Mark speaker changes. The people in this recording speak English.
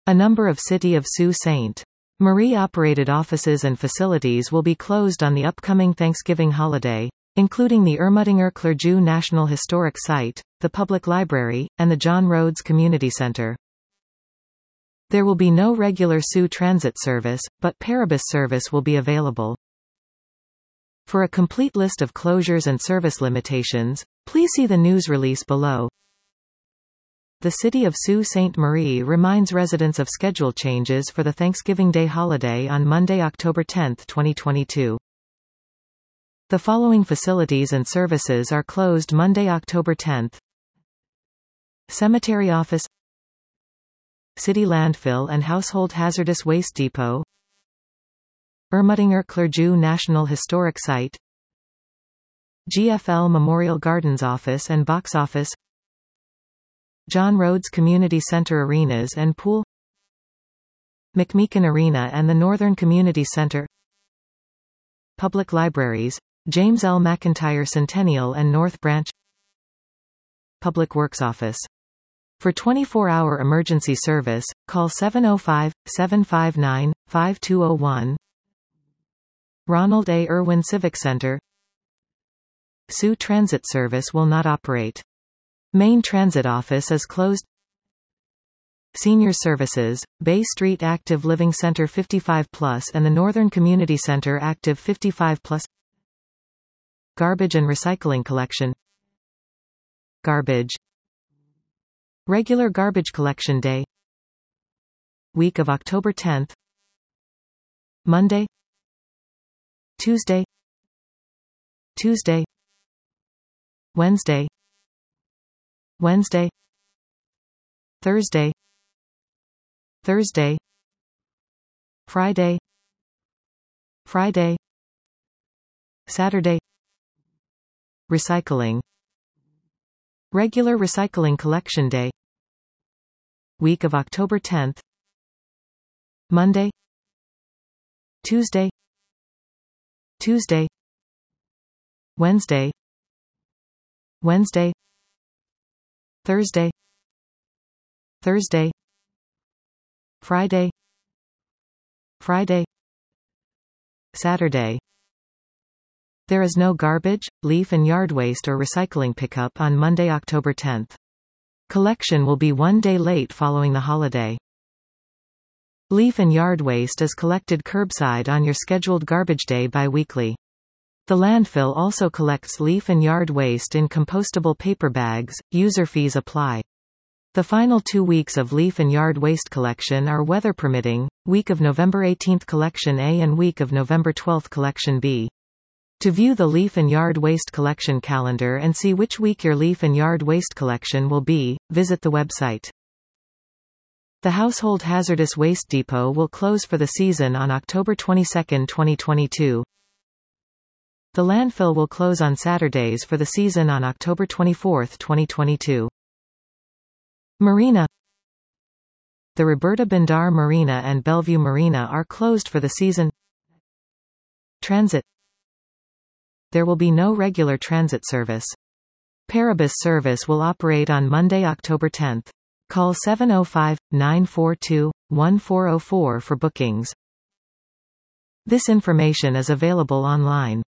Speaker 1: A number of City of Sault Ste. Marie-operated offices and facilities will be closed on the upcoming Thanksgiving holiday, including the Ermutinger Clergeau National Historic Site, the Public Library, and the John Rhodes Community Center. There will be no regular Sault Transit service, but Parabus service will be available. For a complete list of closures and service limitations, please see the news release below. The City of Sault Ste. Marie reminds residents of schedule changes for the Thanksgiving Day holiday on Monday, October 10, 2022. The following facilities and services are closed Monday, October 10. Cemetery Office, City Landfill and Household Hazardous Waste Depot, Ermutinger Clergeau National Historic Site, GFL Memorial Gardens Office and Box Office, John Rhodes Community Center Arenas and Pool, McMeekin Arena and the Northern Community Center, Public Libraries, James L. McIntyre Centennial and North Branch, Public Works Office. For 24-hour emergency service, call 705-759-5201. Ronald A. Irwin Civic Center. Sault Transit service will not operate. Main Transit Office is closed. Senior Services, Bay Street Active Living Center 55+ and the Northern Community Center Active 55+. Garbage and Recycling Collection. Garbage. Regular Garbage Collection Day. Week of October 10. Monday, Tuesday, Wednesday, Thursday, Friday, Saturday. Recycling. Regular Recycling Collection Day. Week of October 10. Monday, Tuesday, Wednesday, Thursday, Friday, Saturday. There is no garbage, leaf and yard waste or recycling pickup on Monday, October 10. Collection will be 1 day late following the holiday. Leaf and yard waste is collected curbside on your scheduled garbage day bi-weekly. The landfill also collects leaf and yard waste in compostable paper bags. User fees apply. The final 2 weeks of leaf and yard waste collection are weather permitting, week of November 18 Collection A and week of November 12 Collection B. To view the leaf and yard waste collection calendar and see which week your leaf and yard waste collection will be, visit the website. The Household Hazardous Waste Depot will close for the season on October 22, 2022. The landfill will close on Saturdays for the season on October 24, 2022. Marina. The Roberta Bindar Marina and Bellevue Marina are closed for the season. Transit. There will be no regular transit service. Parabus service will operate on Monday, October 10. Call 705-942-1404 for bookings. This information is available online.